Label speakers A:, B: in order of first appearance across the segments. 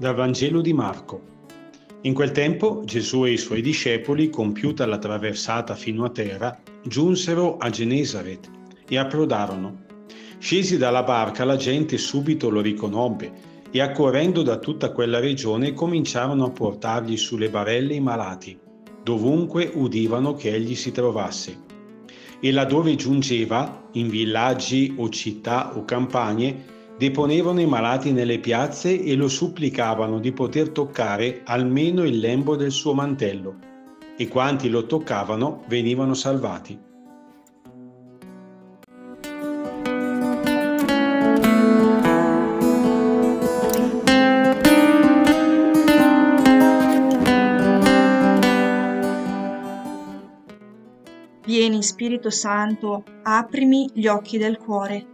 A: Dal Vangelo di Marco. In quel tempo Gesù e i suoi discepoli, compiuta la traversata fino a terra, giunsero a Genesaret e approdarono. Scesi dalla barca, la gente subito lo riconobbe e, accorrendo da tutta quella regione, cominciarono a portargli sulle barelle i malati, dovunque udivano che egli si trovasse. E laddove giungeva, in villaggi o città o campagne, deponevano i malati nelle piazze e lo supplicavano di poter toccare almeno il lembo del suo mantello, e quanti lo toccavano venivano salvati.
B: Vieni, Spirito Santo, aprimi gli occhi del cuore.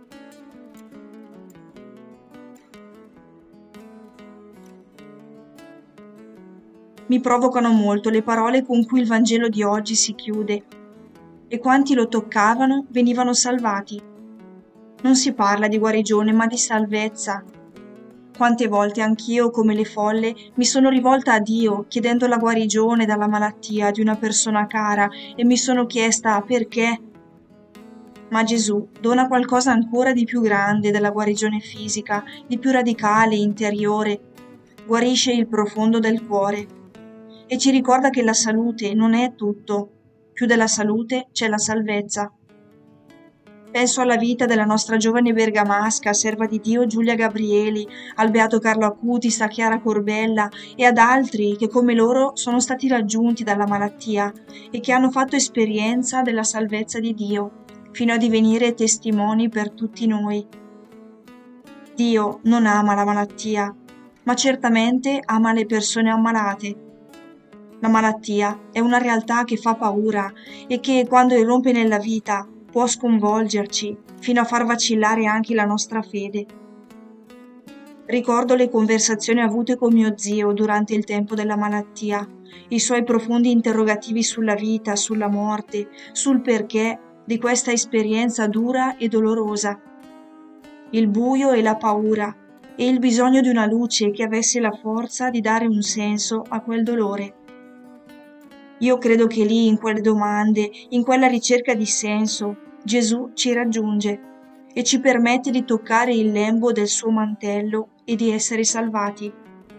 B: Mi provocano molto le parole con cui il Vangelo di oggi si chiude. E quanti lo toccavano venivano salvati. Non si parla di guarigione, ma di salvezza. Quante volte anch'io, come le folle, mi sono rivolta a Dio chiedendo la guarigione dalla malattia di una persona cara e mi sono chiesta perché. Ma Gesù dona qualcosa ancora di più grande della guarigione fisica, di più radicale e interiore. Guarisce il profondo del cuore e ci ricorda che la salute non è tutto. Più della salute c'è la salvezza. Penso alla vita della nostra giovane bergamasca, serva di Dio Giulia Gabrieli, al beato Carlo Acutis, a Chiara Corbella e ad altri che come loro sono stati raggiunti dalla malattia e che hanno fatto esperienza della salvezza di Dio, fino a divenire testimoni per tutti noi. Dio non ama la malattia, ma certamente ama le persone ammalate. La malattia è una realtà che fa paura e che, quando irrompe nella vita, può sconvolgerci fino a far vacillare anche la nostra fede. Ricordo le conversazioni avute con mio zio durante il tempo della malattia, i suoi profondi interrogativi sulla vita, sulla morte, sul perché di questa esperienza dura e dolorosa. Il buio e la paura e il bisogno di una luce che avesse la forza di dare un senso a quel dolore. Io credo che lì, in quelle domande, in quella ricerca di senso, Gesù ci raggiunge e ci permette di toccare il lembo del suo mantello e di essere salvati.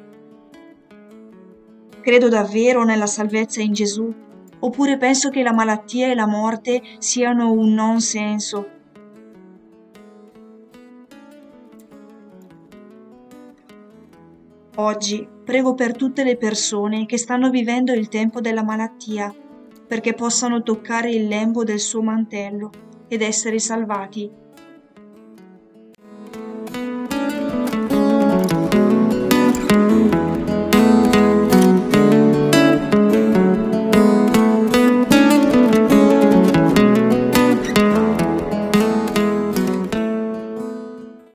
B: Credo davvero nella salvezza in Gesù, oppure penso che la malattia e la morte siano un non senso. Oggi prego per tutte le persone che stanno vivendo il tempo della malattia, perché possano toccare il lembo del suo mantello ed essere salvati.